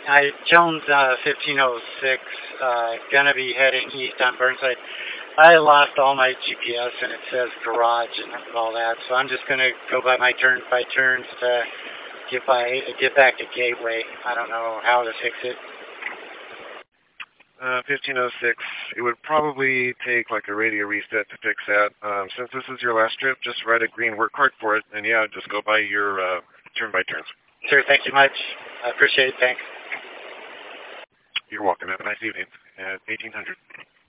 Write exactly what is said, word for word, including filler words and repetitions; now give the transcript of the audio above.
I Jones uh, fifteen oh six, uh, gonna be heading east on Burnside. I lost all my G P S and it says garage and all that, so I'm just gonna go by my turn by turns to get by get back to Gateway. I don't know how to fix it. Uh, fifteen oh six, it would probably take like a radio reset to fix that. Um, since this is your last trip, just write a green work card for it, and yeah, just go by your uh, turn by turns. Sure, thank you much. I appreciate it, thanks. You're welcome. Have a nice evening at eighteen hundred.